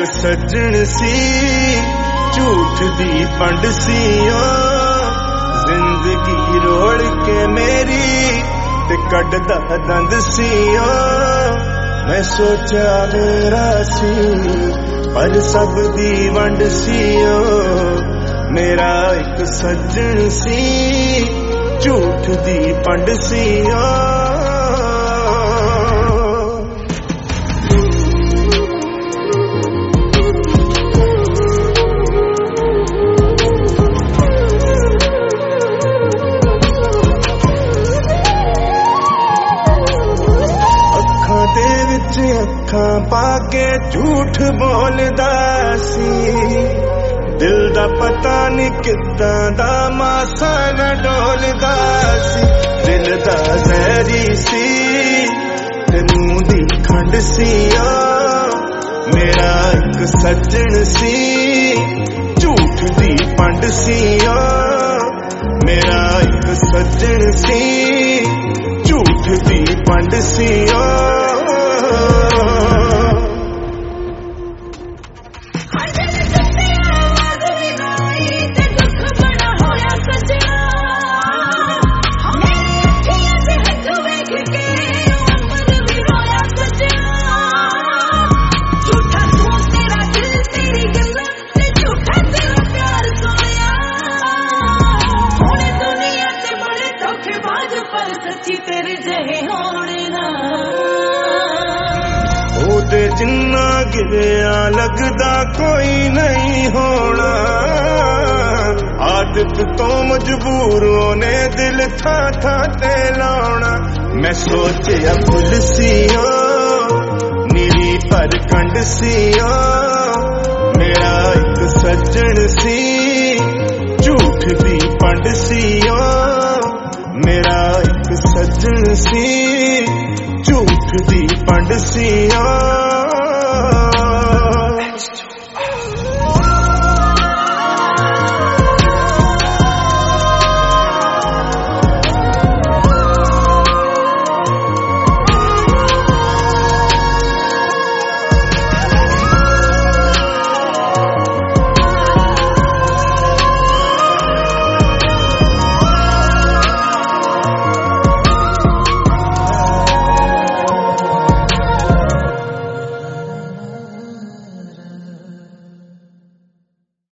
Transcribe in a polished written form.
सजन सी झूठ दी पंड सी जिंदगी रोड़ के मेरी ते कटदा दंद सी मैं सोचा मेरा सी पर सब दी वंड सी मेरा एक सजन सी झूठ दी पंड सी अखां पाके झूठ बोलदा सी दिल दा पता नहीं किदां दा मासा न डोलदा सी दिल दा जहरी सी ते मुंह दी खंड सी मेरा एक सजन सी झूठ दी पंड सी मेरा एक सजन सी झूठ दी पंड सी जिन्ना गिरया लगदा कोई नहीं होना आदत तो मजबूरों ने दिल था ते लाना मैं सोचा फुल सिया नीली पर कंड सिया मेरा एक सजन सी झूठ दी पंड सिया मेरा एक सजन सी झूठ दी पंड सिया